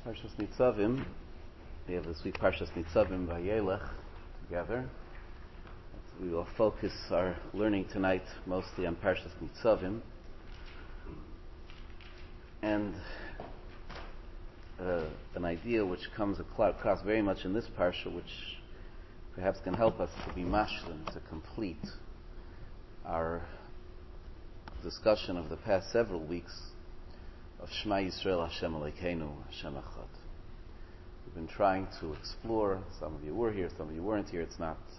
Parshas Nitzavim. We have this week Parshas Nitzavim Vayelech together. We will focus our learning tonight mostly on Parshas Nitzavim. And an idea which comes across very much in this parsha, which perhaps can help us to be mashlim, to complete our discussion of the past several weeks of Shema Yisrael Hashem Elokeinu Hashem Echad. We've been trying to explore. Some of you were here, some of you weren't here. It's not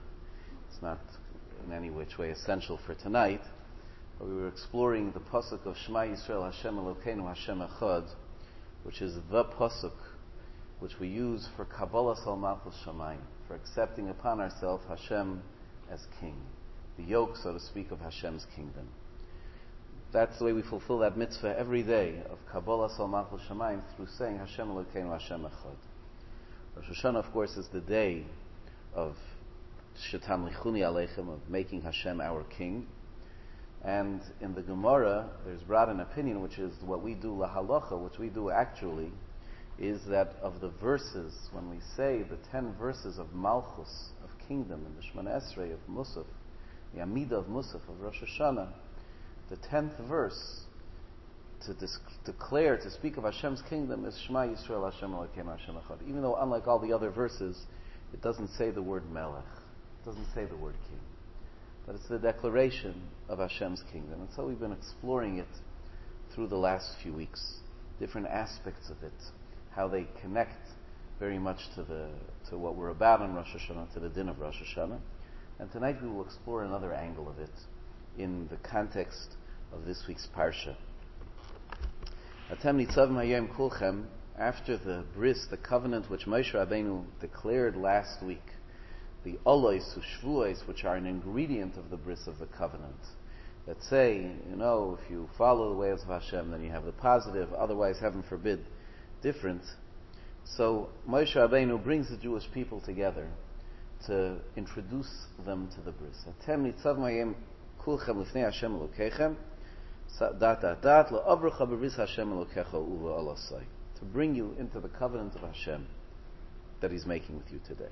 in any which way essential for tonight. But we were exploring the pasuk of Shema Yisrael Hashem Elokeinu Hashem Echad, which is the pasuk which we use for Kabbalah Sal Malchus Shamayim, for accepting upon ourselves Hashem as King, the yoke, so to speak, of Hashem's kingdom. That's the way we fulfill that mitzvah every day of Kabbalah Sal Malchus Shamayim, through saying Hashem Elokeinu Hashem Echad. Rosh Hashanah, of course, is the day of Shetam Lichuni Aleichem, of making Hashem our King. And in the Gemara, there's brought an opinion, which is what we do lahalacha, which we do actually, is that of the verses, when we say the 10 verses of Malchus, of kingdom, and the Shemona Esrei of Musaf, the Amidah of Musaf, of Rosh Hashanah, the 10th verse to declare, to speak of Hashem's kingdom is Shema Yisrael Hashem Elokeinu Hashem Echad. Even though, unlike all the other verses, it doesn't say the word Melech, it doesn't say the word King, but it's the declaration of Hashem's kingdom. And so we've been exploring it through the last few weeks, different aspects of it, how they connect very much to what we're about on Rosh Hashanah, to the din of Rosh Hashanah. And tonight we will explore another angle of it in the context of this week's parsha. Atem nitzavim hayom kulchem, after the bris, the covenant which Moshe Rabbeinu declared last week, the olois, ushvuos, which are an ingredient of the bris of the covenant, that say, if you follow the ways of Hashem, then you have the positive, otherwise, heaven forbid, different. So Moshe Rabbeinu brings the Jewish people together to introduce them to the bris. Atem nitzavim hayom kulchem lifnei Hashem Elokeichem, la'avrecha b'bris Hashem Elokecha u'la'alasai, to bring you into the covenant of Hashem that He's making with you today.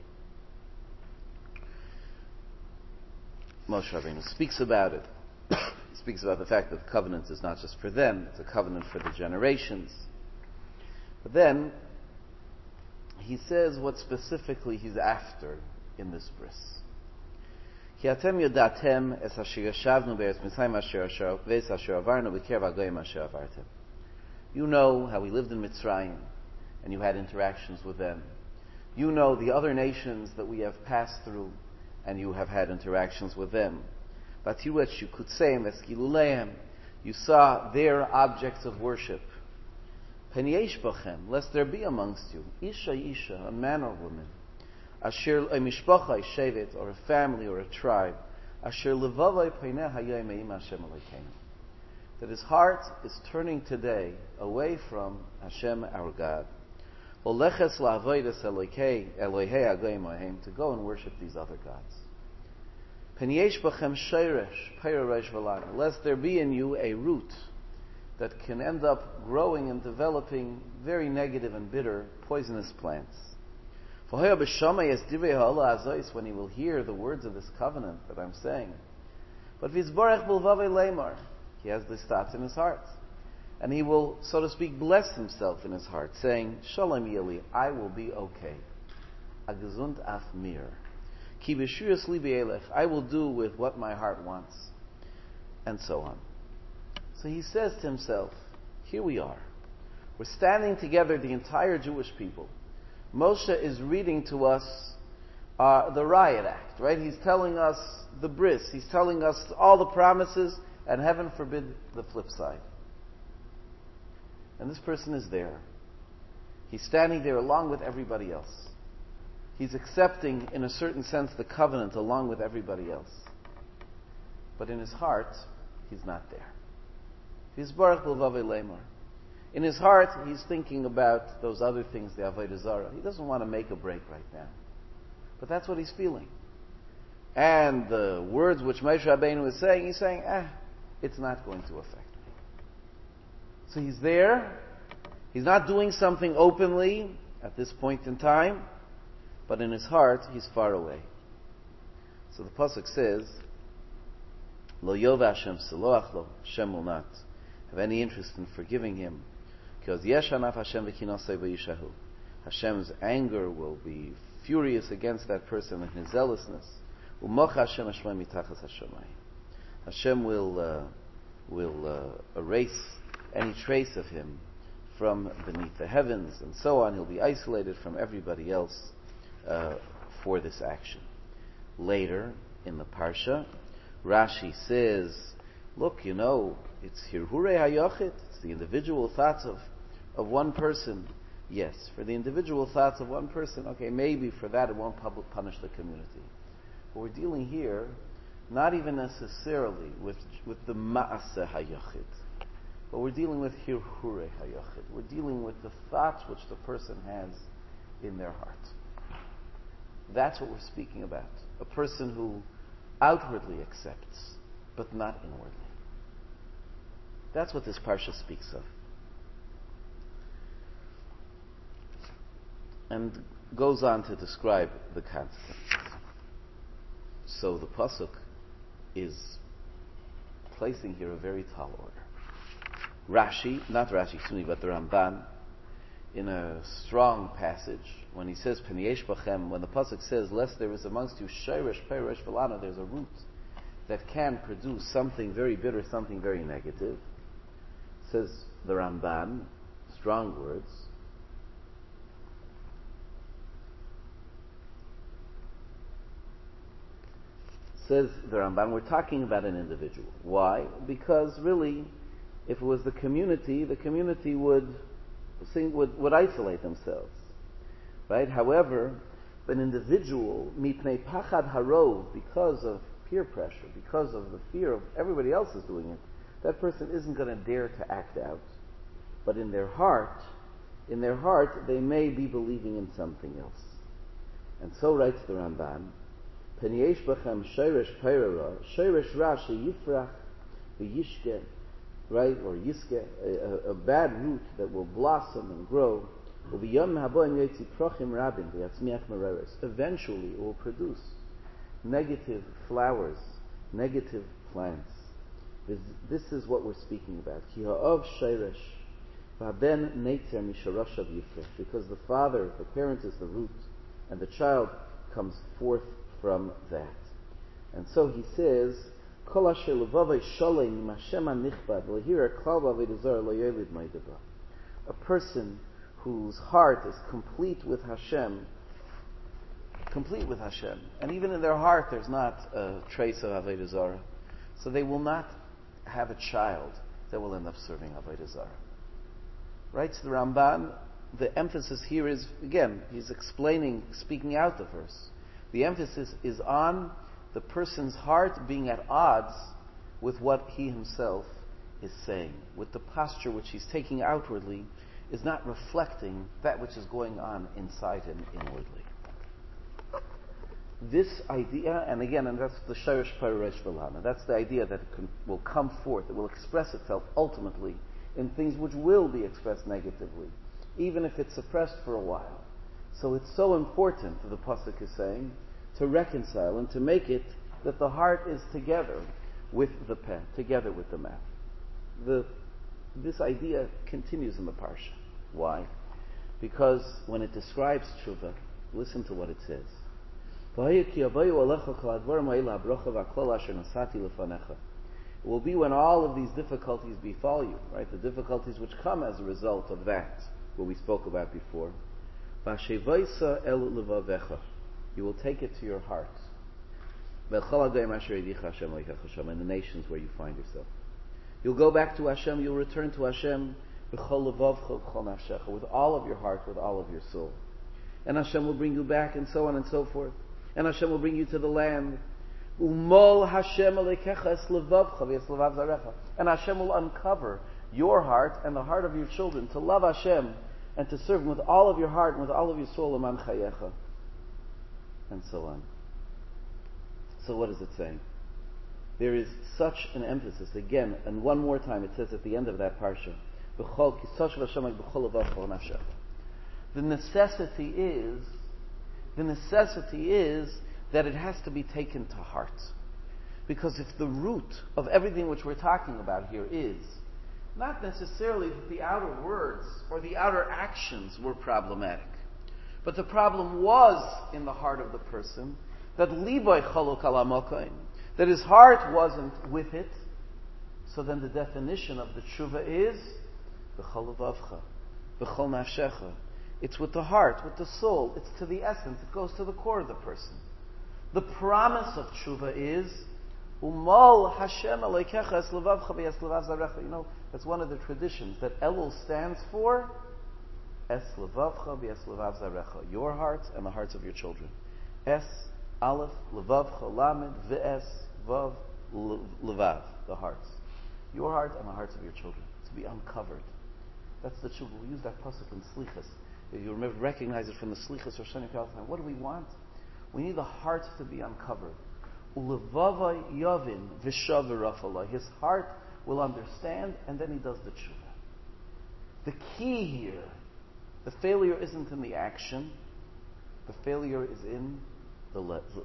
Moshe Rabbeinu speaks about it. He speaks about the fact that the covenant is not just for them, it's a covenant for the generations. But then, he says what specifically he's after in this bris. Ki atem yodatem es asher yashavnu be'eretz Mitzrayim asher avarnu b'kerv hagoyim asher avartem. You know how we lived in Mitzrayim, and you had interactions with them. You know the other nations that we have passed through, and you have had interactions with them. But you could say, you saw their objects of worship. Pen yesh bachem, lest there be amongst you, isha, a man or woman, asher a mishpacha, a shevet, or a family or a tribe, asher levavai peineh hayom me'im Hashem Elokeinu, that his heart is turning today away from Hashem our God, Oleches la'avodas Elokei hagoyim ohem, to go and worship these other gods. Pen yesh bachem sheiresh, peiroresh v'lana, lest there be in you a root that can end up growing and developing very negative and bitter, poisonous plants. When he will hear the words of this covenant that I'm saying. But v'izbarech b'lvavei leimar, he has this thought in his heart. And he will, so to speak, bless himself in his heart, saying, Shalom yeli, I will be okay. Agezund af mir. Ki b'shuyas li b'elech, I will do with what my heart wants. And so on. So he says to himself, here we are. We're standing together, the entire Jewish people. Moshe is reading to us the riot act, right? He's telling us the bris. He's telling us all the promises, and heaven forbid the flip side. And this person is there. He's standing there along with everybody else. He's accepting, in a certain sense, the covenant along with everybody else. But in his heart, he's not there. In his heart, he's thinking about those other things, the Avodah Zarah. He doesn't want to make a break right now. But that's what he's feeling. And the words which Moshe Rabbeinu is saying, he's saying, it's not going to affect me. So he's there, He's not doing something openly at this point in time, but in his heart, he's far away. So the pasuk says, Lo yova Hashem seloach lo, Hashem will not have any interest in forgiving him, because yeshanaf Hashem v'kinosei v'yishahu. Hashem's anger will be furious against that person and his zealousness. U'mocha Hashem hashmai mitachas hashamayim. Hashem will erase any trace of him from beneath the heavens, and so on. He'll be isolated from everybody else for this action. Later in the parsha, Rashi says, look, it's hirhurei hayochid, it's the individual thoughts of one person. Yes, for the individual thoughts of one person, okay, maybe for that it won't punish the community. But we're dealing here not even necessarily with the ma'aseh hayochid, but we're dealing with hirhurei hayochid. We're dealing with the thoughts which the person has in their heart. That's what we're speaking about. A person who outwardly accepts, but not inwardly. That's what this parsha speaks of. And goes on to describe the consequences. So the pasuk is placing here a very tall order. Rashi, not Rashi, but the Ramban, in a strong passage, when he says Peniyesh Bachem, when the pasuk says, lest there is amongst you Sheresh Peresh Velana, there's a root that can produce something very bitter, something very negative, says the Ramban, strong words, says the Ramban, we're talking about an individual. Why? Because really, if it was the community would isolate themselves. Right? However, an individual, mipnei pachad harov, because of peer pressure, because of the fear of everybody else is doing it, that person isn't going to dare to act out. But in their heart, they may be believing in something else. And so writes the Ramban, Peniyesh b'chem sheresh peirara, sheresh rashi yifrach v'yishke, right, or yiske, a bad root that will blossom and grow. Eventually it will produce negative flowers, negative plants. This is what we're speaking about. Because the father, the parent is the root, and the child comes forth from that. And so he says, a person whose heart is complete with Hashem, and even in their heart there's not a trace of Avodah Zarah, so they will not have a child that will end up serving Avodah Zarah. Right? So the Ramban, the emphasis here is, again, he's explaining, speaking out the verse. The emphasis is on the person's heart being at odds with what he himself is saying, with the posture which he's taking outwardly is not reflecting that which is going on inside him inwardly. This idea, and that's the Sheresh Peresh Velana, that's the idea that will come forth, it will express itself ultimately in things which will be expressed negatively, even if it's suppressed for a while. So it's so important, the pasuk is saying, to reconcile and to make it that the heart is together with the pen, together with the mouth. This idea continues in the parsha. Why? Because when it describes tshuva, listen to what it says. It will be when all of these difficulties befall you, right? The difficulties which come as a result of that, what we spoke about before. You will take it to your heart. In the nations where you find yourself. You'll go back to Hashem, you'll return to Hashem with all of your heart, with all of your soul. And Hashem will bring you back, and so on and so forth. And Hashem will bring you to the land. And Hashem will uncover your heart and the heart of your children to love Hashem and to serve Him with all of your heart and with all of your soul, and so on. So what is it saying? There is such an emphasis, again, and one more time it says at the end of that parsha, The necessity is that it has to be taken to heart. Because if the root of everything which we're talking about here is not necessarily that the outer words or the outer actions were problematic, but the problem was in the heart of the person, that liboy chaluk ala mokaim, that his heart wasn't with it, so then the definition of the tshuva is b'chol levavcha, b'chol nafshecha. It's with the heart, with the soul. It's to the essence. It goes to the core of the person. The promise of tshuva is Umal Hashem Elokecha es levavcha v'es levav zarecha. You know, that's one of the traditions that Elul stands for es levavcha v'es levav zarecha. Your hearts and the hearts of your children. Es Aleph levavcha lamed v'es vav levav, the hearts. Your heart and the hearts of your children to be uncovered. That's the tshuva. We use that pasuk in Slichas. If you remember, recognize it from the Slichas or Shani Kaltan. What do we want? We need the heart to be uncovered. Ulevavai yavin v'shav. His heart will understand, and then he does the tshuva. The key here, the failure isn't in the action. The failure is in the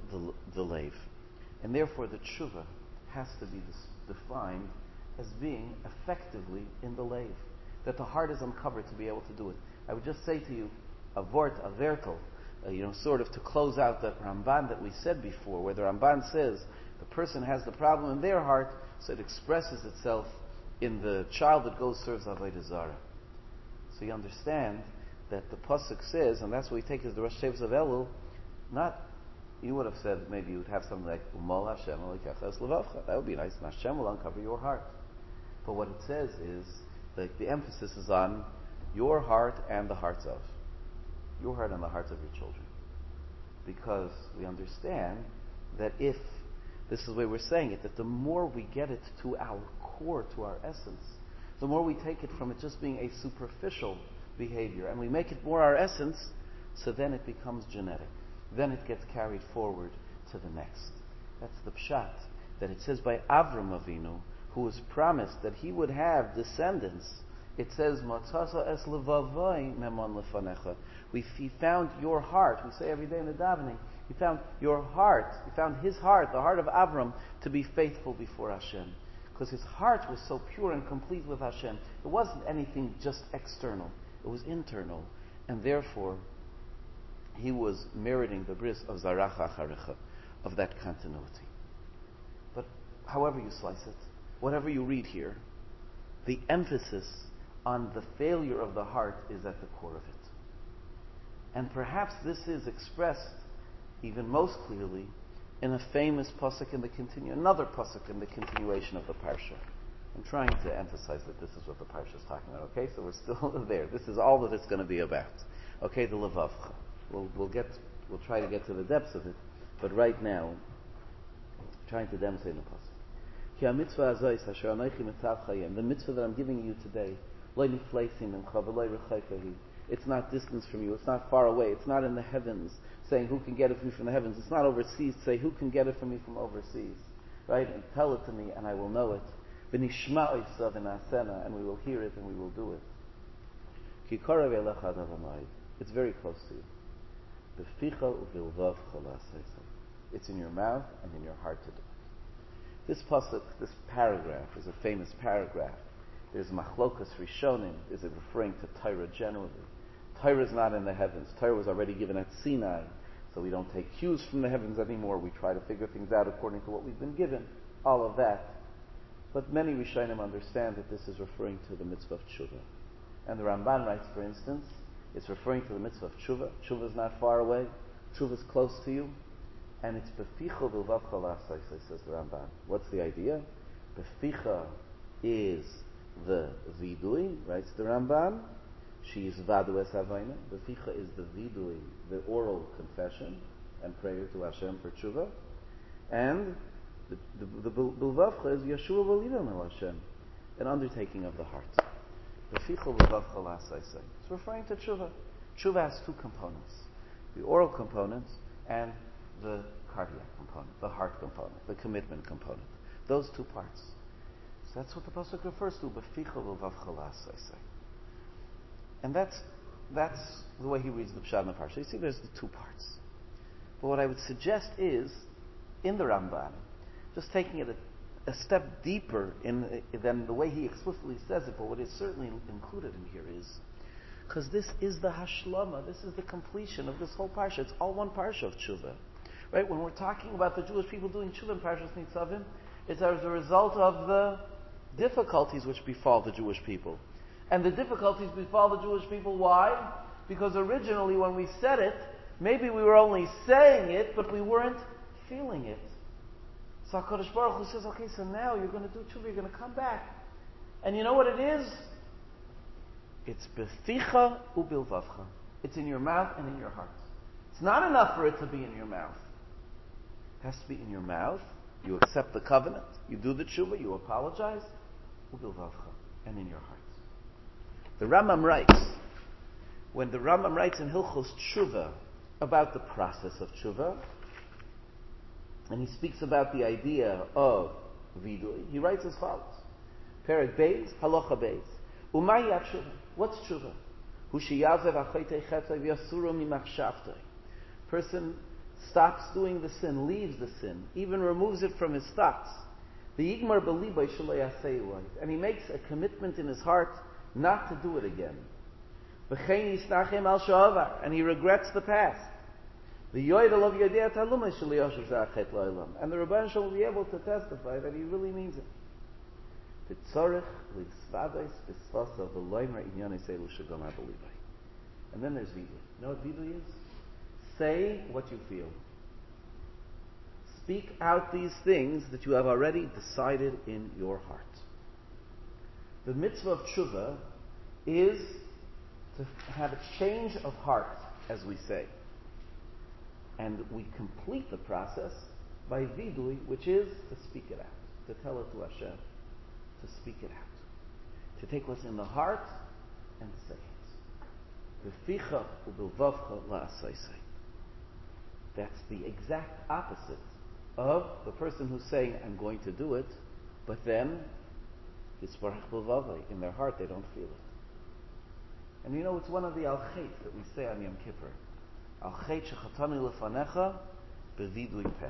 leiv. And therefore the tshuva has to be defined as being effectively in the leiv. That the heart is uncovered to be able to do it. I would just say to you, a vertel, sort of to close out that Ramban that we said before, where the Ramban says the person has the problem in their heart, so it expresses itself in the child that goes serves Avodah Zarah. So you understand that the pasuk says, and that's what we take as the Rosh Hashanah of Elul, not, you would have said, maybe you would have something like, Umal Hashem Elokecha es levavcha. That would be nice, and Hashem will uncover your heart. But what it says is, like the emphasis is on your heart and the hearts of. Your heart and the hearts of your children. Because we understand that if, this is the way we're saying it, that the more we get it to our core, to our essence, the more we take it from it just being a superficial behavior, and we make it more our essence, so then it becomes genetic. Then it gets carried forward to the next. That's the pshat, that it says by Avram Avinu, who was promised that he would have descendants. It says, Matzasa es levavai memon lefanecha. He found your heart. We say every day in the davening, he found your heart. He found his heart, the heart of Avram, to be faithful before Hashem. Because his heart was so pure and complete with Hashem. It wasn't anything just external. It was internal. And therefore, he was meriting the bris of Zaracha Acharecha, of that continuity. But however you slice it, whatever you read here, the emphasis on the failure of the heart is at the core of it. And perhaps this is expressed even most clearly in a famous pasuk in another pasuk in the continuation of the parsha. I'm trying to emphasize that this is what the parsha is talking about. Okay, so we're still there. This is all that it's going to be about. Okay, the levavcha. We'll try to get to the depths of it, but right now, trying to demonstrate in the pasuk. The mitzvah that I'm giving you today, it's not distance from you, it's not far away, it's not in the heavens, saying who can get it from me from the heavens, it's not overseas, say who can get it from me from overseas, right? And tell it to me and I will know it. And we will hear it and we will do it. It's very close to you. It's in your mouth and in your heart to do it. This pasuk, this paragraph, is a famous paragraph. There's machlokas rishonim. Is it referring to Torah generally? Torah is not in the heavens. Torah was already given at Sinai, so we don't take cues from the heavens anymore. We try to figure things out according to what we've been given. All of that. But many rishonim understand that this is referring to the mitzvah of tshuva. And the Ramban writes, for instance, it's referring to the mitzvah of tshuva. Tshuva is not far away. Tshuva is close to you. And it's beficha v'lvavcha la'asai, says the Ramban. What's the idea? Beficha is the vidui, writes the Ramban. She is vadu es havayna. Beficha is the vidui, the oral confession and prayer to Hashem for tshuva. And the bilvavcha is Yeshua v'lidam el Hashem, an undertaking of the heart. Beficha v'lvavcha la'asai. It's referring to tshuva. Tshuva has two components: the oral component and the cardiac component, the heart component, the commitment component. Those two parts. So that's what the pasuk refers to. B'ficha v'lvavcha la'asosai. And that's the way he reads the Pshat in the Parsha. You see, there's the two parts. But what I would suggest is, in the Ramban, just taking it a step deeper than the way he explicitly says it, but what is certainly included in here is, because this is the Hashlama, this is the completion of this whole Parsha. It's all one Parsha of Tshuva. Right? When we're talking about the Jewish people doing Tshuva in Parshas Nitzavim, it's as a result of the difficulties which befall the Jewish people. And the difficulties befall the Jewish people, why? Because originally when we said it, maybe we were only saying it, but we weren't feeling it. So HaKadosh Baruch Hu says, okay, so now you're going to do tshuva, you're going to come back. And you know what it is? It's beficha ubilvavcha. It's in your mouth and in your heart. It's not enough for it to be in your mouth. It has to be in your mouth. You accept the covenant. You do the tshuva. You apologize. Ubilvavcha. And in your heart. The Rambam writes, when the Rambam writes in Hilchos Tshuva about the process of tshuva, and he speaks about the idea of vidui, he writes as follows. Perek Beis, Halacha Beis. Umay tshuva. What's tshuva? Hu sheyazev achoitei chetay v'yasuru mimachshavtei. Person stops doing the sin, leaves the sin, even removes it from his thoughts. V'yigmar b'libay shalei yasei loy. And he makes a commitment in his heart not to do it again. V'chein yisnachem al sha'avar. And he regrets the past. And the Rebbeinu shall be able to testify that he really means it. And then there's vidui. You know what vidui is? Say what you feel. Speak out these things that you have already decided in your heart. The mitzvah of tshuva is to have a change of heart, as we say. And we complete the process by vidui, which is to speak it out, to tell it to Hashem, to speak it out, to take what's in the heart and say it. V'ficha u'bilvavcha la'asaysay. That's the exact opposite of the person who's saying, I'm going to do it, but then, yisparach bilvavay, in their heart they don't feel it. And you know, it's one of the al-chet that we say on Yom Kippur. Al-chet shechatani lefanecha bevidui peh.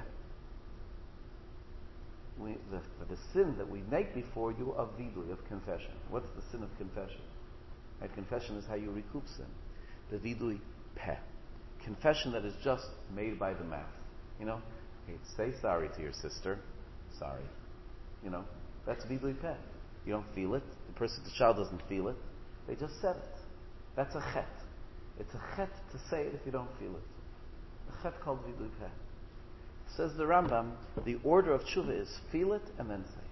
The sin that we make before you of vidui, of confession. What's the sin of confession? Right? Confession is how you recoup sin. The vidui peh. Confession that is just made by the mouth. You know, okay, say sorry to your sister. Sorry. You know, that's vidui peh. You don't feel it. The child doesn't feel it. They just said it. That's a chet. It's a chet to say it if you don't feel it. A chet called vidui peh. Says the Rambam, the order of tshuva is feel it and then say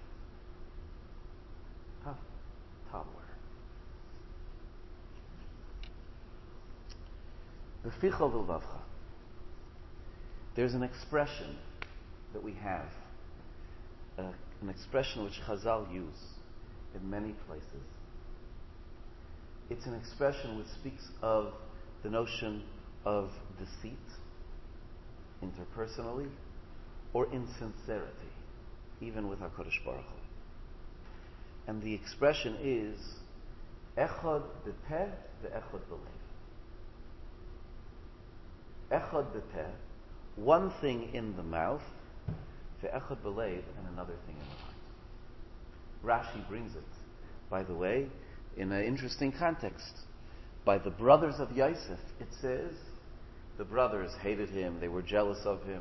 it. Top order. B'ficha v'lvavcha. There's an expression that we have, an expression which Chazal use in many places. It's an expression which speaks of the notion of deceit, interpersonally, or insincerity, even with HaKadosh Baruch Hu. And the expression is echad b'peh ve'echad b'lev. Echad b'peh, one thing in the mouth, ve'echad b'lev, and another thing in the heart. Rashi brings it, by the way, in an interesting context. By the brothers of Yosef, it says, the brothers hated him, they were jealous of him,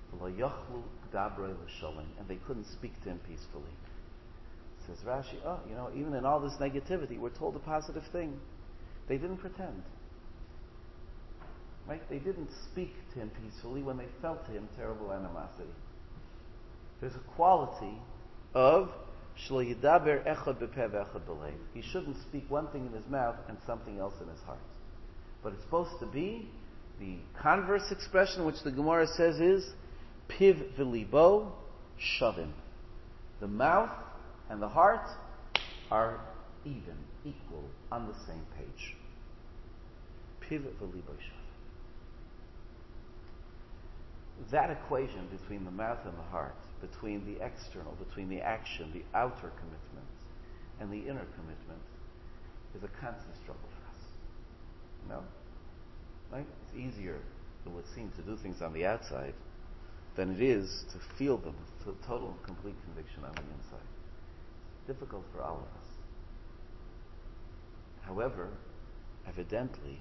and they couldn't speak to him peacefully. Says Rashi, even in all this negativity, we're told a positive thing. They didn't pretend. Right? They didn't speak to him peacefully when they felt to him terrible animosity. There's a quality of shlo yidaber echad b'peh ve'echad b'lev. He shouldn't speak one thing in his mouth and something else in his heart. But it's supposed to be the converse expression, which the Gemara says is piv v'libo shavim. The mouth and the heart are even, equal, on the same page. Piv v'libo shavim. That equation between the mouth and the heart between the external, between the action, the outer commitment, and the inner commitment, is a constant struggle for us. You know? Right? It's easier, it would seem, to do things on the outside than it is to feel them with total and complete conviction on the inside. It's difficult for all of us. However, evidently,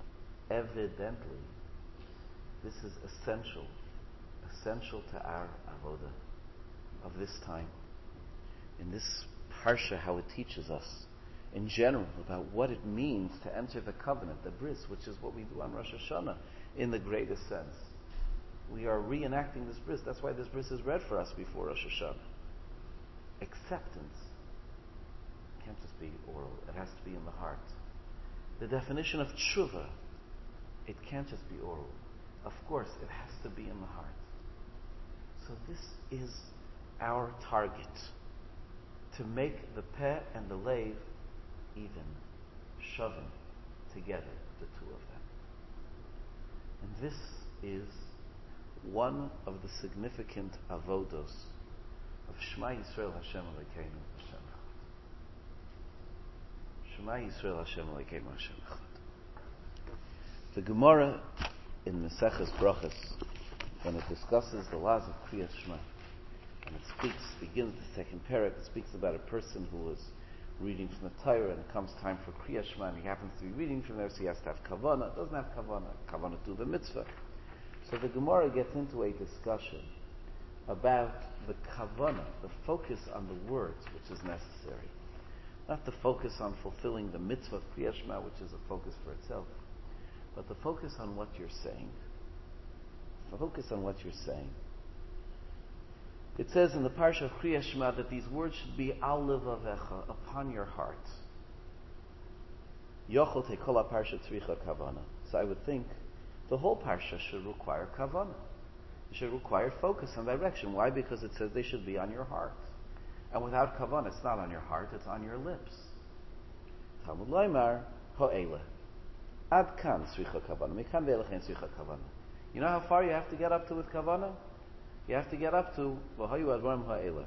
this is essential to our avoda of this time. In this parsha, how it teaches us in general about what it means to enter the covenant, the bris, which is what we do on Rosh Hashanah in the greatest sense. We are reenacting this bris. That's why this bris is read for us before Rosh Hashanah. Acceptance can't just be oral. It has to be in the heart. The definition of tshuva, it can't just be oral. Of course, it has to be in the heart. So this is our target, to make the peh and the leiv even, shoving together, the two of them. And this is one of the significant avodos of Shema Yisrael Hashem Elokeinu Hashem Echad. Shema Yisrael Hashem Elokeinu Hashem Echad. The Gemara in Maseches Brachos, when it discusses the laws of Kriyas Shema, and it begins the second parak, it speaks about a person who was reading from the Torah, and it comes time for Kriyas Shema, and he happens to be reading from there, so he has to have kavanah. Doesn't have kavanah to the mitzvah. So the Gemara gets into a discussion about the kavanah, the focus on the words, which is necessary. Not the focus on fulfilling the mitzvah of Kriyas Shema, which is a focus for itself, but the focus on what you're saying. Focus on what you're saying. It says in the parsha of Kriyas Shema that these words should be al levavecha, upon your heart. Yochel tekola parsha tzricha kavana. So I would think the whole parsha should require kavana. It should require focus and direction. Why? Because it says they should be on your heart. And without kavana, it's not on your heart, it's on your lips. Talmud Loimar ho'ele. Ad kan tzricha kavana. Mikan ve'elechen tzricha kavana. You know how far you have to get up to with kavanah? You have to get up to v'hayu advarim ha'ela.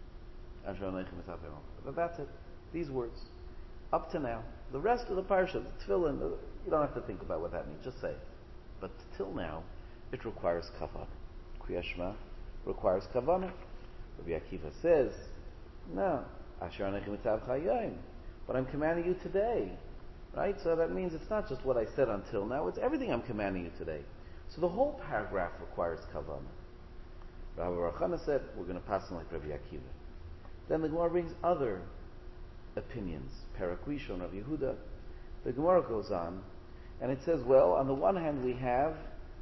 But that's it. These words. Up to now. The rest of the parsha, the tefillin, you don't have to think about what that means. Just say it. But till now, it requires kavanah. Kriyas Shema requires kavanah. Rabbi Akiva says, no. Asher anechem mitzav chayim. But I'm commanding you today. Right? So that means it's not just what I said until now. It's everything I'm commanding you today. So the whole paragraph requires kavanah. Rabbi Rachana said, we're going to pass on like Rabbi Akiva. Then the Gemara brings other opinions. Parak Rishon, Rabbi Yehuda. The Gemara goes on, and it says, well, on the one hand we have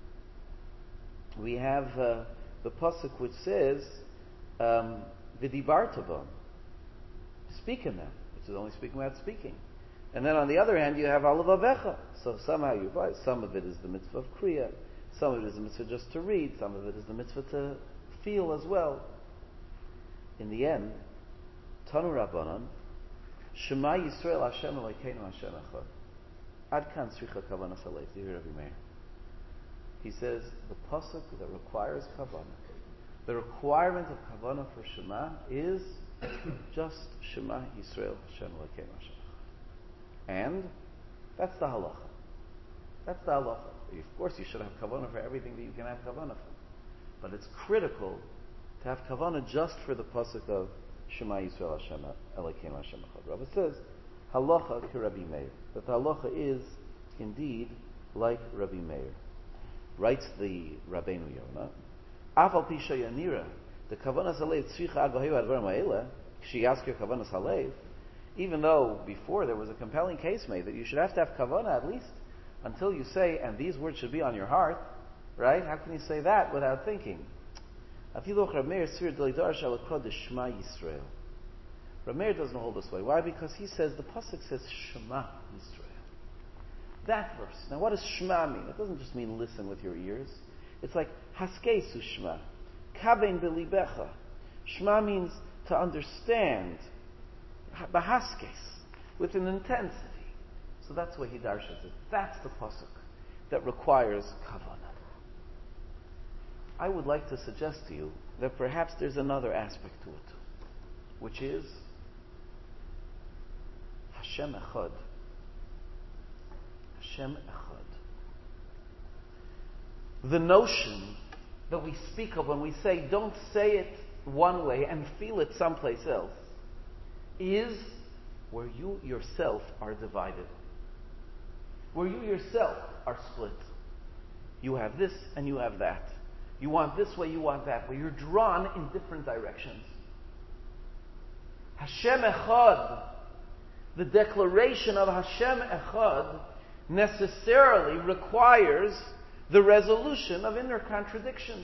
the pasuk which says, V'dibarta, speak in them, which is only speaking about speaking. And then on the other hand, you have Al Levavecha. So somehow you buy. Some of it is the mitzvah of Kriya. Some of it is the mitzvah just to read. Some of it is the mitzvah to feel as well. In the end, Tanu Rabbanan, Shema Yisrael Hashem Elokeinu Hashem Echad. Ad kan tzricha kavanas haleiv. Do you hear Rabbi Meir? He says the pasuk that requires kavanah, the requirement of kavanah for Shema is just Shema Yisrael Hashem Elokeinu Hashem Echad. And that's the halacha. That's the halacha. Of course, you should have kavanah for everything that you can have kavanah for. But it's critical to have kavanah just for the pasuk of Shema Yisrael Hashem Elokeinu Hashem Echad. Rabbi says, halacha to Rabbi Meir. That the halacha is indeed like Rabbi Meir. Writes the Rabbeinu Yonah, Afal Pisha Yanira, the kavanah salev tzricha agahayu advarim ha'ela, kshiyaskir kavanah salev, even though before there was a compelling case made that you should have to have kavanah at least until you say, and these words should be on your heart, right? How can you say that without thinking? Afilu Rabbi Meir Sfir Delidar Shal Kodesh Shema Yisrael. Rabbi Meir doesn't hold this way. Why? Because he says the pasuk says Shema Yisrael. That verse. Now, what does Shema mean? It doesn't just mean listen with your ears. It's like Haskesu Shema, Kaven Belibecha. Shema means to understand, Bahaskes, with an intensity. So that's why he darshans it. That's the pasuk that requires kavanah. I would like to suggest to you that perhaps there's another aspect to it, which is Hashem Echad. Hashem Echad. The notion that we speak of when we say, don't say it one way and feel it someplace else, is where you yourself are divided. Where you yourself are split. You have this and you have that. You want this way, you want that way. You're drawn in different directions. Hashem Echad, the declaration of Hashem Echad, necessarily requires the resolution of inner contradictions.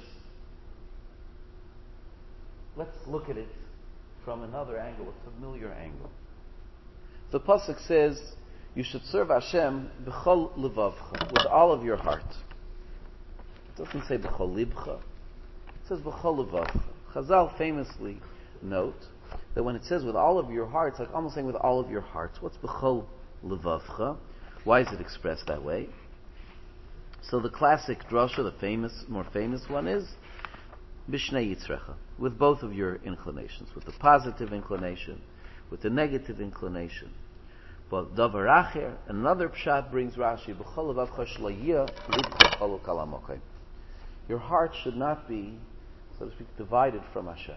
Let's look at it from another angle, a familiar angle. The pasuk says, you should serve Hashem b'chol levavcha, with all of your heart. It doesn't say b'chol libcha. It says b'chol levavcha. Chazal famously note that when it says with all of your heart, it's like almost saying with all of your hearts. What's b'chol levavcha? Why is it expressed that way? So the classic drasha, the more famous one is Bishnei Yitzrecha, with both of your inclinations, with the positive inclination, with the negative inclination. But Davar Acher, another pshat brings Rashi, B'chol levavcha shlo libcha cholu kalamokai. Your heart should not be, so to speak, divided from Hashem.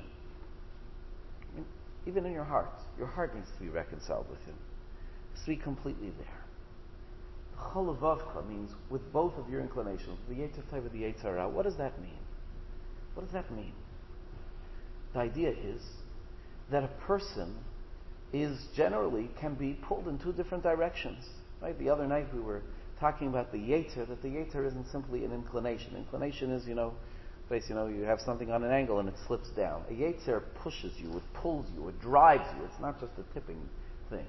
Even in your heart needs to be reconciled with Him. It has to be completely there. B'chol levavcha means with both of your inclinations, the Yetzer Tov with the Yetzer Hara. What does that mean? What does that mean? The idea is that a person can be pulled in two different directions. Right? The other night we were talking about the Yetzer, that the Yetzer isn't simply an inclination. Inclination is, you have something on an angle and it slips down. A Yetzer pushes you, it pulls you, it drives you. It's not just a tipping thing.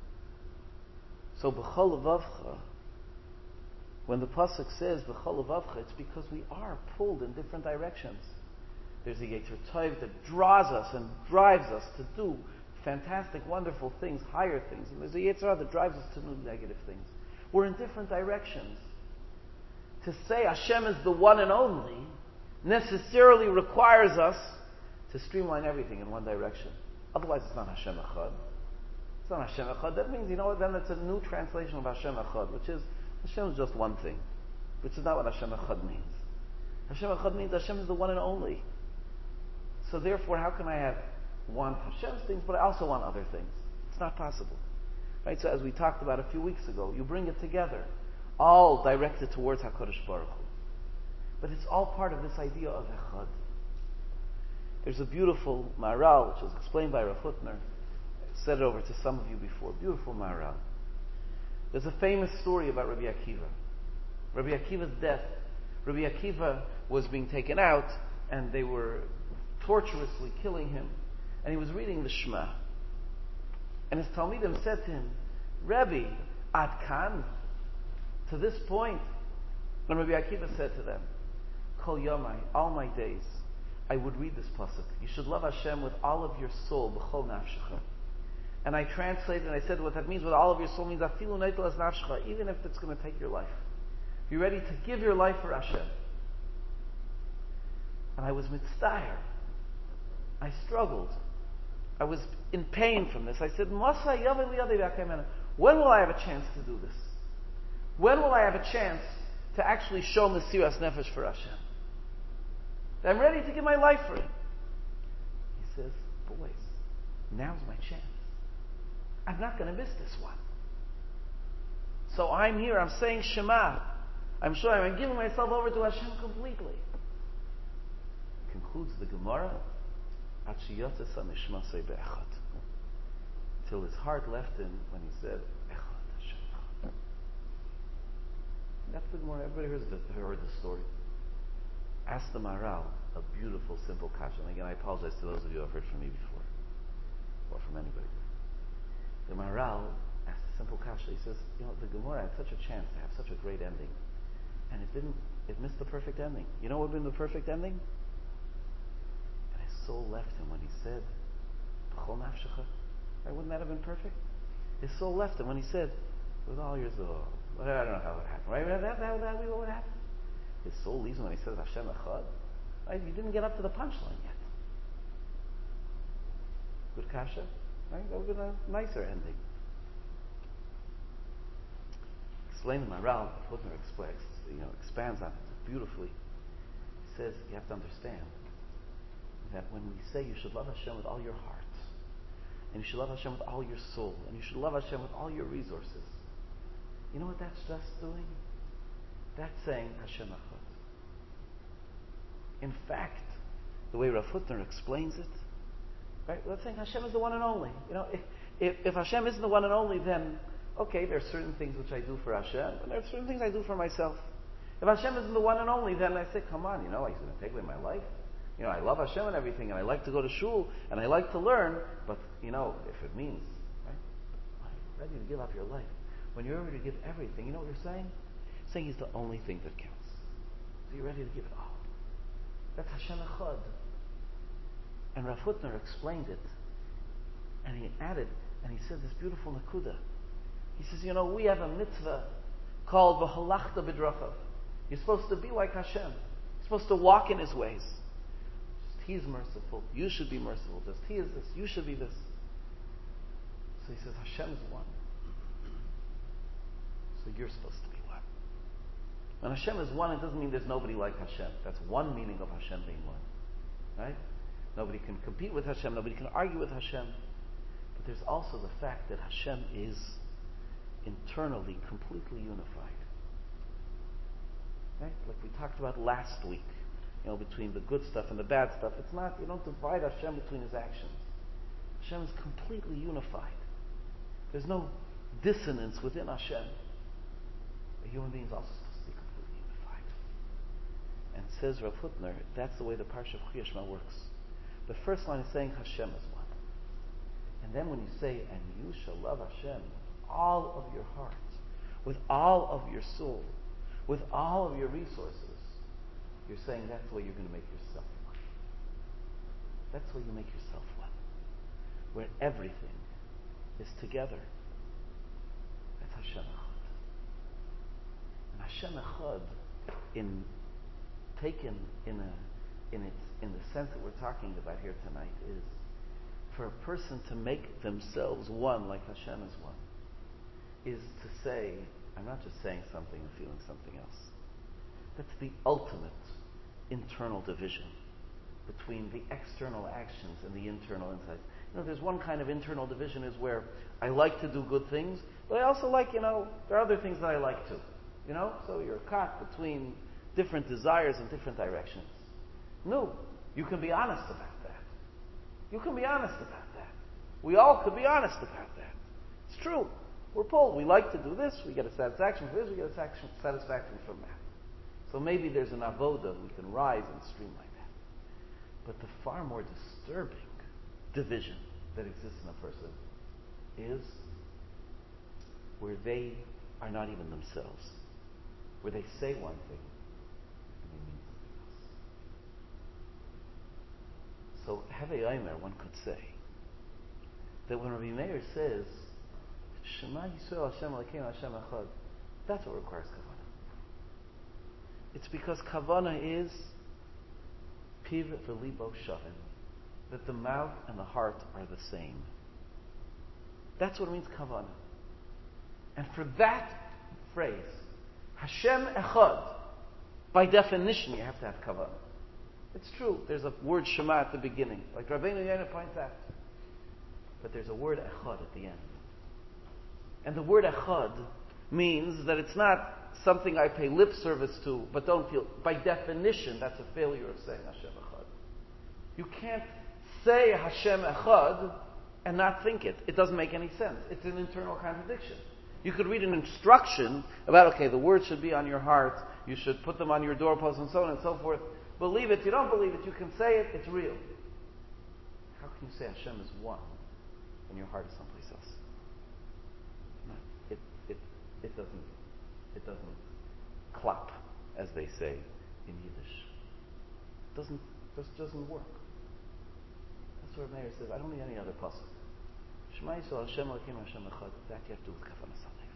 So b'chol levavcha, when the pasuk says b'chol levavcha, it's because we are pulled in different directions. There's a Yetzer Tov that draws us and drives us to do fantastic, wonderful things, higher things. And there's a Yetzer Hara that drives us to do negative things. We're in different directions. To say Hashem is the one and only necessarily requires us to streamline everything in one direction. Otherwise it's not Hashem Echad. It's not Hashem Echad. That means, then it's a new translation of Hashem Echad, which is Hashem is just one thing, which is not what Hashem Echad means. Hashem Echad means Hashem is the one and only. So therefore, how can I want Hashem's things, but I also want other things? It's not possible. Right? So as we talked about a few weeks ago, you bring it together, all directed towards HaKadosh Baruch Hu. But it's all part of this idea of Echad. There's a beautiful Maharal, which is explained by Rav Hutner. I said it over to some of you before. Beautiful Maharal. There's a famous story about Rabbi Akiva. Rabbi Akiva's death. Rabbi Akiva was being taken out, and they were torturously killing him. And he was reading the Shema. And his Talmidim said to him, Rebbe, Ad Kan, to this point. And Rabbi Akiva said to them, Kol Yomai, all my days, I would read this pasuk. You should love Hashem with all of your soul, b'chol nafshecha. And I translated and I said what that means with all of your soul means afilu neitel es nafshecha, even if it's going to take your life. You're ready to give your life for Hashem. And I was mitzdayer. I struggled. I was in pain from this. I said, when will I have a chance to do this? When will I have a chance to actually show Mesiras Nefesh for Hashem? I'm ready to give my life for Him. He says, boys, now's my chance. I'm not going to miss this one. So I'm here, I'm saying Shema. I'm sure I'm giving myself over to Hashem completely. Concludes the Gemara, till his heart left him when he said, Echad Hashem. That's the Gemara. Everybody heard the story. Ask the Maharal a beautiful, simple kasha. And again, I apologize to those of you who have heard from me before, or from anybody. The Maharal asked a simple kasha. He says, the Gemara had such a chance to have such a great ending, and it missed the perfect ending. You know what would have been the perfect ending? And his soul left him when he said, B'chol nafshecha. Right? Wouldn't that have been perfect? His soul left him when he said, with all your soul. I don't know how it happened. Right? That would happen. His soul leaves him when he says Hashem Echad. Right? You didn't get up to the punchline yet. Good kasha? Right? That would have been a nicer ending. Explain the Maral, Hutner expands on it beautifully. He says you have to understand that when we say you should love Hashem with all your heart, and you should love Hashem with all your soul, and you should love Hashem with all your resources, you know what that's just doing? That's saying Hashem Echad. In fact, the way Rav Hutner explains it, right? Let's say Hashem is the one and only. If Hashem isn't the one and only, then okay, there are certain things which I do for Hashem, and there are certain things I do for myself. If Hashem isn't the one and only, then I say, come on, He's going to take away my life. I love Hashem and everything, and I like to go to shul, and I like to learn, but, if it means, right, are you ready to give up your life? When you're ready to give everything, you know what you're saying? You're saying He's the only thing that counts. So you're ready to give it all. That's Hashem Echad. And Rav Hutner explained it, and he added, and he said this beautiful nakuda. He says, we have a mitzvah called V'halachta b'drachav. You're supposed to be like Hashem. You're supposed to walk in His ways. Just He is merciful. You should be merciful. Just He is this. You should be this. So he says, Hashem is one. So you're supposed to be one. When Hashem is one, it doesn't mean there's nobody like Hashem. That's one meaning of Hashem being one. Right? Nobody can compete with Hashem. Nobody can argue with Hashem. But there's also the fact that Hashem is internally completely unified. Right? Like we talked about last week, between the good stuff and the bad stuff. It's not, you don't divide Hashem between His actions. Hashem is completely unified. There's no dissonance within Hashem. A human being is also supposed to be completely unified. And says Rav Hutner, that's the way the Parsha of Chiyah Shema works. The first line is saying Hashem is one. And then when you say, and you shall love Hashem with all of your heart, with all of your soul, with all of your resources, you're saying that's the way you're going to make yourself one. That's the way you make yourself one. Where everything is together. That's Hashem Echad. And Hashem Echad, taken in the sense that we're talking about here tonight, is for a person to make themselves one like Hashem is one, is to say, I'm not just saying something and feeling something else. That's the ultimate internal division between the external actions and the internal insights. There's one kind of internal division is where I like to do good things, but I also like, there are other things that I like too. So you're caught between different desires in different directions. No, you can be honest about that. You can be honest about that. We all could be honest about that. It's true. We're pulled. We like to do this. We get a satisfaction from this. We get a satisfaction from that. So maybe there's an avoda. We can rise and stream like that. But the far more disturbing division that exists in a person is where they are not even themselves. Where they say one thing and they mean something else. So, Hevei Omer, one could say, that when Rabbi Meir says, Shema Yisrael Hashem Elokeinu Hashem Echad, that's what requires kavanah. It's because kavanah is piv v'libo shavim, that the mouth and the heart are the same. That's what it means kavanah. And for that phrase, Hashem Echad, by definition you have to have kavanah. It's true, there's a word Shema at the beginning, like Rabbeinu Yonah points out. But there's a word Echad at the end. And the word Echad means that it's not something I pay lip service to, but don't feel. By definition, that's a failure of saying Hashem Echad. You can't say Hashem Echad and not think it. It doesn't make any sense. It's an internal contradiction. You could read an instruction about, okay, the words should be on your heart, you should put them on your doorpost and so on and so forth. Believe it, you don't believe it, you can say it, it's real. How can you say Hashem is one when your heart is someplace else? No, it doesn't clap, as they say in Yiddish. Just doesn't work. That's where Meir says, I don't need any other pasuk. Shema Yisrael Hashem Elokeinu Hashem Echad. That you have to do with kavanah saleh.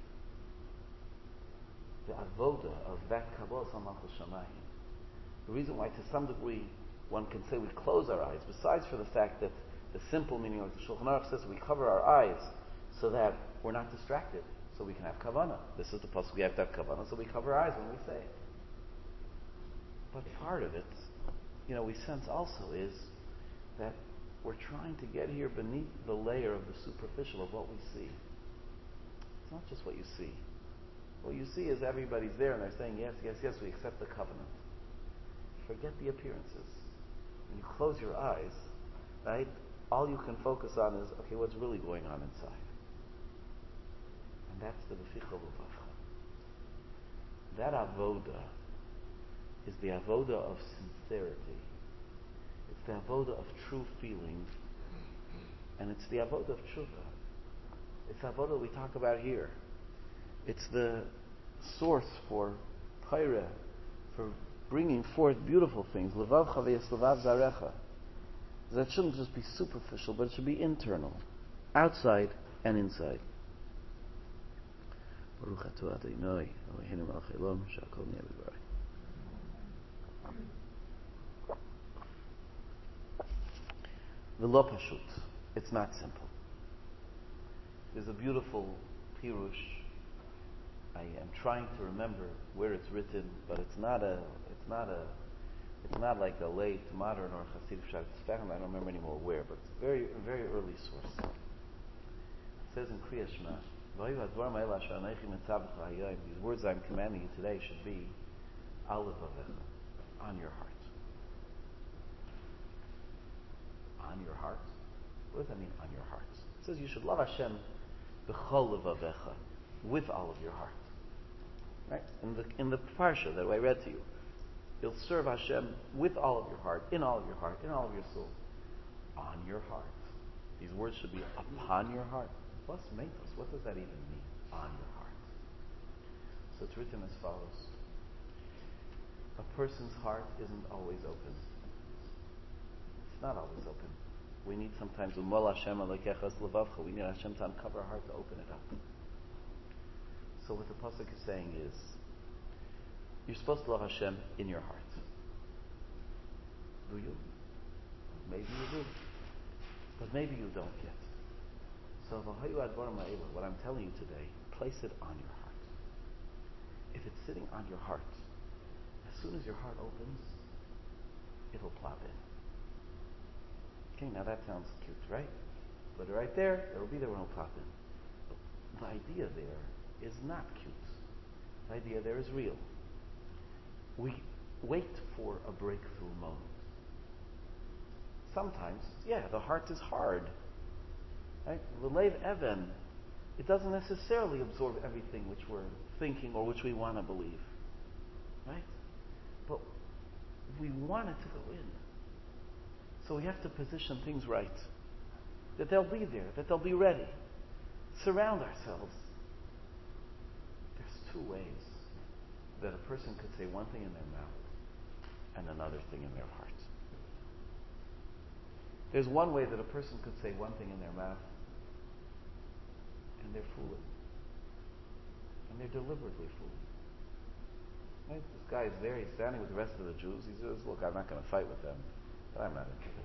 The avoda of that kabbalah malchus shamayim. The reason why, to some degree, one can say we close our eyes, besides for the fact that the simple meaning of the Shulchan Aruch says we cover our eyes so that we're not distracted, so we can have kavanah. This is the pasuk, we have to have kavanah, so we cover our eyes when we say it. But part of it, we sense also is that we're trying to get here beneath the layer of the superficial of what we see. It's not just what you see. What you see is everybody's there and they're saying, yes, yes, yes, we accept the covenant. Forget the appearances. When you close your eyes, right, all you can focus on is, okay, what's really going on inside? And that's the V'ficha L'vavcha. That avoda is the avoda of sincerity. It's the avoda of true feeling, and it's the avoda of tshuva. It's the avoda we talk about here. It's the source for paira, for bringing forth beautiful things. Levavcha v'yes levav zarecha. That shouldn't just be superficial, but it should be internal, outside and inside. Baruch atah Adonai Eloheinu melech haolam she'akol nהיה b'dvaro. V'lo pashut. It's not simple. There's a beautiful pirush. I am trying to remember where it's written, but it's not like a late modern or Hasidic Pshat Tzfechem. I don't remember anymore where, but it's a very, very early source. It says in Kriya Shema, these words I'm commanding you today should be al levavecha, on your heart. On your heart? What does that mean, on your heart? It says you should love Hashem b'chol levavecha, with all of your heart. Right? In the parsha that I read to you, you'll serve Hashem with all of your heart, in all of your heart, in all of your soul, on your heart. These words should be upon your heart. Plus metos. What does that even mean? On your heart. So it's written as follows. A person's heart isn't always open. It's not always open. We need sometimes umol Hashem alekechas levavcha. We need Hashem to uncover our heart to open it up. So what the pasuk is saying is, you're supposed to love Hashem in your heart. Do you? Maybe you do. But maybe you don't yet. So what I'm telling you today, place it on your heart. If it's sitting on your heart, as soon as your heart opens, it'll plop in. Okay, now that sounds cute, right? But right there, it'll be there when it'll plop in. The idea there is not cute. The idea there is real. We wait for a breakthrough moment. Sometimes, the heart is hard. Right? The Lev Even, it doesn't necessarily absorb everything which we're thinking or which we want to believe. Right? But we want it to go in. So we have to position things right. That they'll be there, that they'll be ready. Surround ourselves. There's two ways that a person could say one thing in their mouth and another thing in their heart. There's one way that a person could say one thing in their mouth and they're fooling. And they're deliberately fooling. Right? This guy is there, he's standing with the rest of the Jews. He says, look, I'm not going to fight with them, but I'm not into this.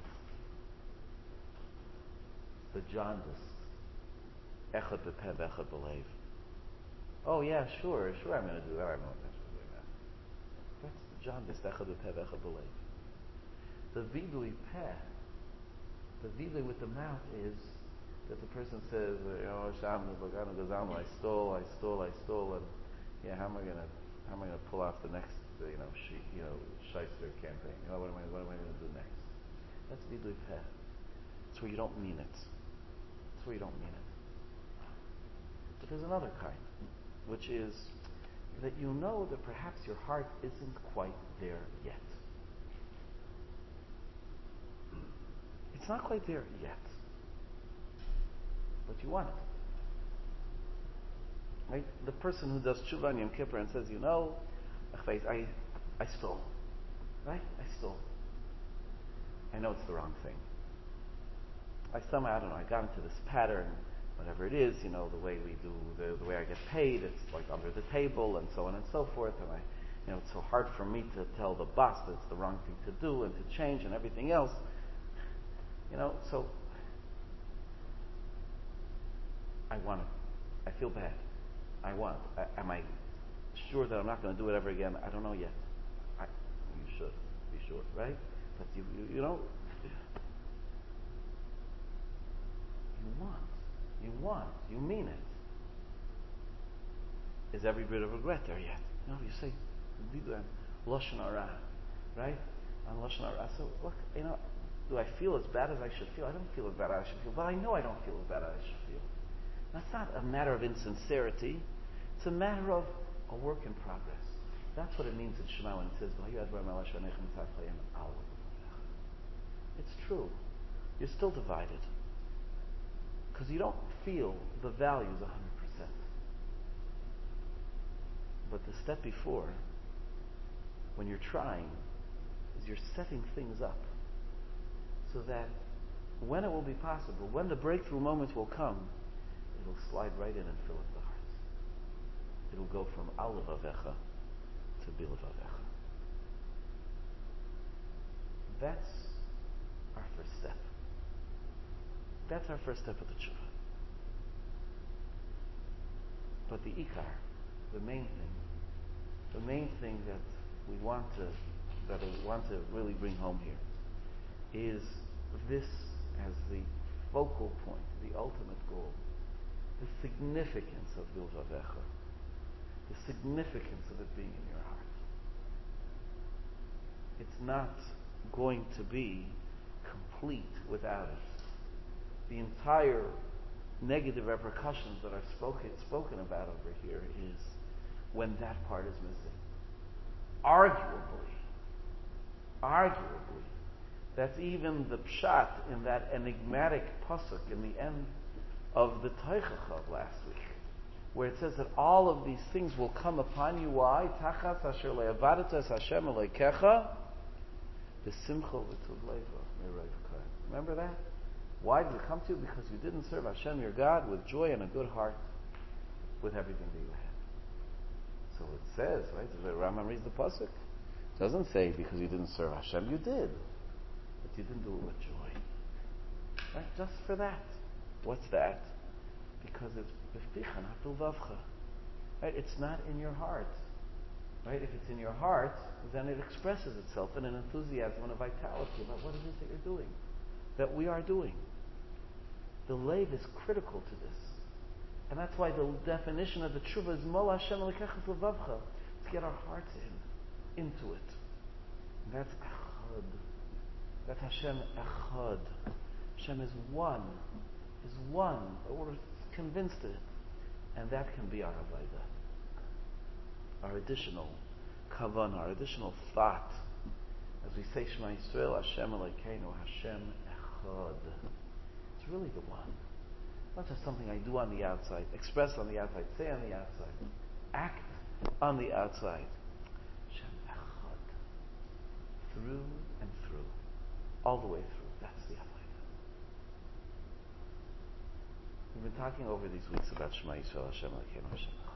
The jaundiced. Echad b'peh, echad b'leiv. Oh yeah, sure, I'm going to do that. I have no intention of doing that. That's the jaundiced. Echad b'peh, echad b'leiv. The vidui peh, the vidui with the mouth is that the person says, Sham, I stole, and how am I going to pull off the next, shyster campaign? What am I going to do next? That's vidui peh. It's where you don't mean it. It's where you don't mean it. But there's another kind, which is that you know that perhaps your heart isn't quite there yet. It's not quite there yet. But you want it. Right? The person who does tshuva on Yom Kippur and says, I stole. Right? I stole. I know it's the wrong thing. I got into this pattern, whatever it is, the way we do, the way I get paid, it's like under the table and so on and so forth, it's so hard for me to tell the boss that it's the wrong thing to do and to change and everything else. So I want it. I feel bad. I want it. Am I sure that I'm not going to do it ever again? I don't know yet. You should be sure, right? But you want, you mean it. Is every bit of regret there yet? No, you say, Lashon Hara, right? On Lashon Hara. So look, do I feel as bad as I should feel? I don't feel as bad as I should feel, but I know I don't feel as bad as I should feel. That's not a matter of insincerity. It's a matter of a work in progress. That's what it means in Shema when it says, it's true. You're still divided. Because you don't feel the values 100%. But the step before, when you're trying, is you're setting things up so that when it will be possible, when the breakthrough moment will come, it'll slide right in and fill up the heart. It'll go from Al Levavecha to Bi Levavecha. That's our first step. That's our first step of the tshuva. But the ikar, the main thing that we want to really bring home here, is this as the focal point, the ultimate goal, the significance of Bi Levavecha, the significance of it being in your heart. It's not going to be complete without it. The entire negative repercussions that are spoken about over here is when that part is missing. Arguably, that's even the pshat in that enigmatic pasuk in the end of the Teichach of last week, where it says that all of these things will come upon you. Why? Tachas asher le'avadas Hashem Elokecha b'simcha v'tuv leiva me'roivka. Remember that? Why did it come to you? Because you didn't serve Hashem your God with joy and a good heart, with everything that you had. So it says, right? The Rambam reads the pasuk. It doesn't say because you didn't serve Hashem. You did, but you didn't do it with joy. Right? Just for that. What's that? Because it's b'ficha, not b'lvavcha. Right? It's not in your heart. Right? If it's in your heart, then it expresses itself in an enthusiasm and a vitality about what it is that you're doing, that we are doing. The leiv is critical to this. And that's why the definition of the tshuva is Mo Hashem Elokecha Levavcha, to get our hearts into it. And that's echad. That's Hashem echad. Hashem is one. We're convinced of it. And that can be our avodah. Our additional kavanah, our additional thought. As we say Shema Yisrael, Hashem Elokeinu, Hashem echad. It's really the one. Not just something I do on the outside, express on the outside, say on the outside, act on the outside. Hashem echad. Through and through. All the way through. That's the avodah. We've been talking over these weeks about Shema Yisrael, Hashem Elokeinu, Hashem echad.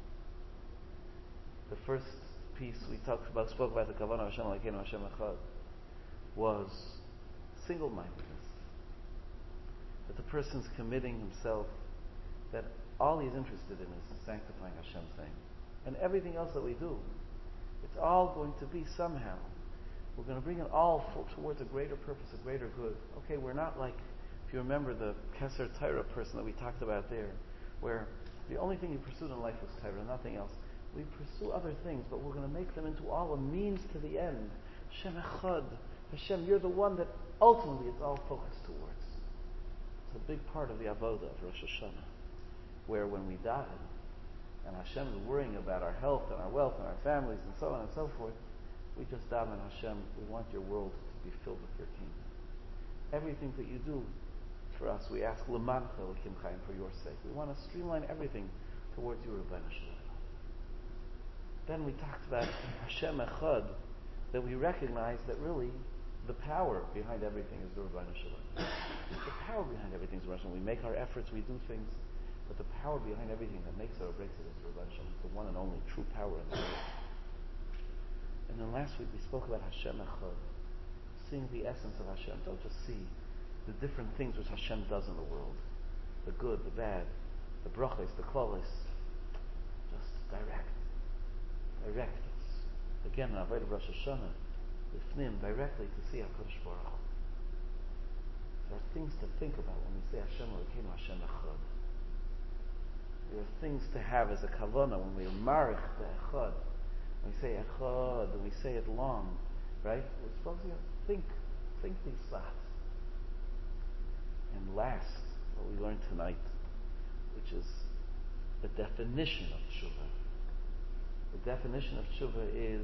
The first piece we spoke about the kavanah Hashem Elokeinu, Hashem echad, was single-mindedness. That the person's committing himself, that all he's interested in is sanctifying Hashem's name. And everything else that we do, it's all going to be somehow. We're going to bring it all towards a greater purpose, a greater good. Okay, we're not like, if you remember the Keser Torah person that we talked about there, where the only thing he pursued in life was Torah, nothing else. We pursue other things, but we're going to make them into all a means to the end. Hashem echad. Hashem, you're the one that ultimately it's all focused towards. It's a big part of the avodah of Rosh Hashanah, where when we die, and Hashem is worrying about our health and our wealth and our families and so on and so forth, we just daven, Hashem, we want your world to be filled with your kingdom. Everything that you do for us, we ask L'mancha L'kim Chaim, for your sake. We want to streamline everything towards you, Rebbeinu Shalom. Then we talked about Hashem Echad, that we recognize that really the power behind everything is the Rebbeinu Shalom. The power behind everything is the Rebbeinu Shalom. We make our efforts, we do things, but the power behind everything that makes it or breaks it is the Rebbeinu Shalom. It's the one and only true power in the world. And then last week we spoke about Hashem Echad, seeing the essence of Hashem. Don't just see the different things which Hashem does in the world, the good, the bad, the brachos, the kvalos. Just direct. It's, again, in Avodah Rosh Hashanah, Lifnim, directly to see HaKadosh Baruch Hu. There are things to think about when we say Hashem Elokeinu Hashem Echad. There are things to have as a kavanah when we marich the Echad. When we say Echad, and we say it long, right? We're supposed to think these thoughts. And last, what we learned tonight, which is the definition of tshuva. The definition of tshuva is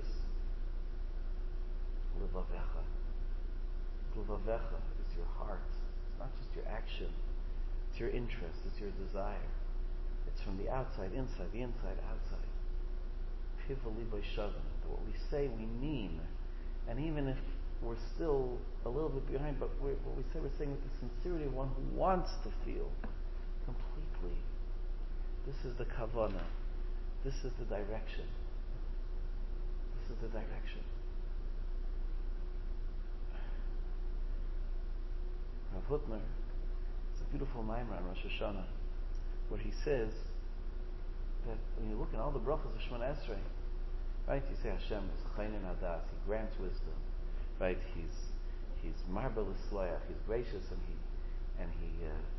levavecha. Levavecha is your heart. It's not just your action. It's your interest. It's your desire. It's from the outside, inside, the inside, outside. Piva libay shavin. What we say, we mean. And even if we're still a little bit behind, but what we say, we're saying with the sincerity of one who wants to feel completely. This is the kavanah. This is the direction. This is the direction. Rav Hutner, it's a beautiful maimar on Rosh Hashanah, where he says that when you look at all the brachos of Shemona Esrei, right? You say Hashem is Chayin Hadas, He grants wisdom, right? He's marbel Islayach, He's gracious, and he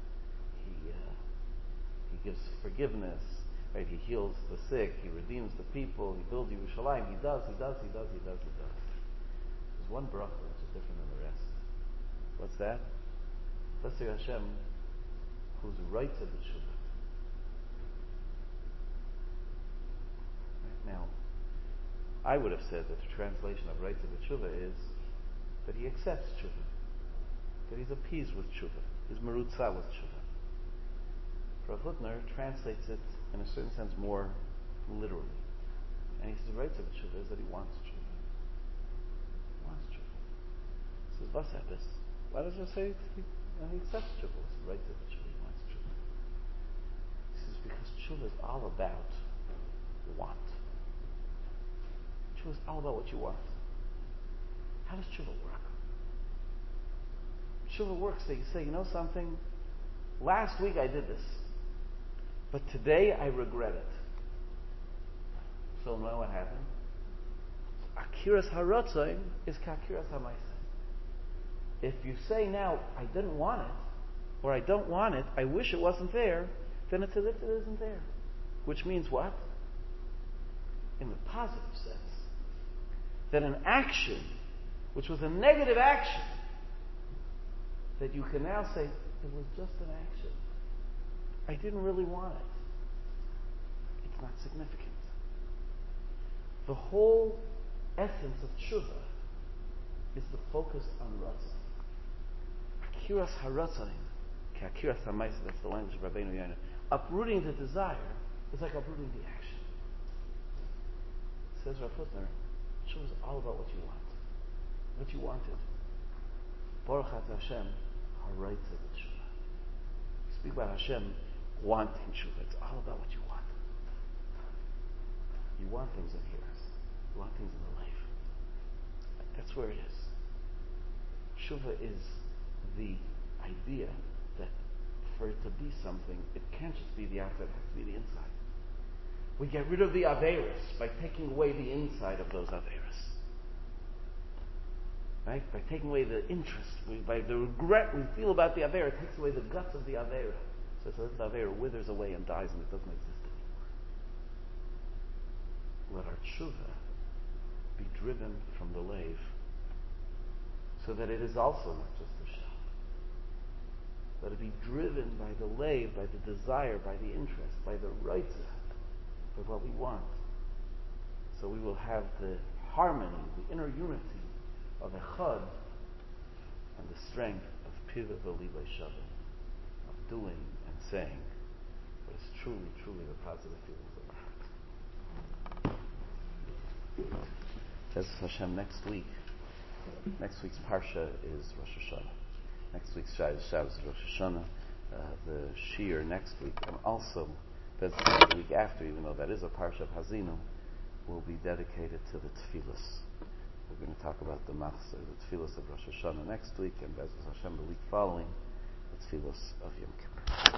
gives forgiveness, right? He heals the sick, He redeems the people, He builds Yerushalayim. He does. There's one bracha which is different than the rest. What's that? Let's say Hashem, who's right to the tshuva. Right? Now, I would have said that the translation of right to the tshuva is that he accepts tshuva, that he's appeased with tshuva, he's merutza with tshuva. Rav Hutner translates it in a certain sense more literally, and he says the right to the tshuva is that he wants tshuva. He wants tshuva. He says, "Vasabis." Why does it say he accepts tshuva? It's right to the tshuva. He wants tshuva. He says because tshuva is all about want. Tshuva is all about what you want. How does tshuva work? Tshuva works that you say, you know something? Last week I did this, but today I regret it. So now what happened? Akiras haratzain is kakiras hamaisa. If you say now, I didn't want it, or I don't want it, I wish it wasn't there, then it's as if it isn't there. Which means what? In the positive sense, that an action, which was a negative action, that you can now say, it was just an action. I didn't really want it. It's not significant. The whole essence of tshuva is the focus on ratzon. Akiras haratzon, akiras hamaisa, that's the language of Rabbeinu Yonah. Uprooting the desire is like uprooting the action. Says Rav Hutner, tshuva is all about what you want. What you wanted. Baruch Atah Hashem, haraita tshuva. Speak about Hashem wanting tshuva. It's all about what you want. You want things in here. You want things in the life. That's where it is. Tshuva is the idea that for it to be something, it can't just be the outside, it has to be the inside. We get rid of the averos by taking away the inside of those averos. Right? By taking away the interest, by the regret we feel about the avera, it takes away the guts of the avera. So the avera withers away and dies and it doesn't exist anymore. Let our tshuva be driven from the lave, so that it is also not just a shell. Let it be driven by the lave, by the desire, by the interest, by the raita, by what we want. So we will have the harmony, the inner unity of echad, and the strength of piva v'libay shavin, of doing and saying what is truly, truly the positive feelings of our heart. As Hashem, next week's parsha is Rosh Hashanah. Next week's Shabbos is Rosh Hashanah. The Shir next week, and also the week after, even though that is a parsha of Hazinu, will be dedicated to the Tefillas. talk about the Machzor, the Tfilos of Rosh Hashanah next week, and Be'ezus Hashem the week following, the Tfilos of Yom Kippur.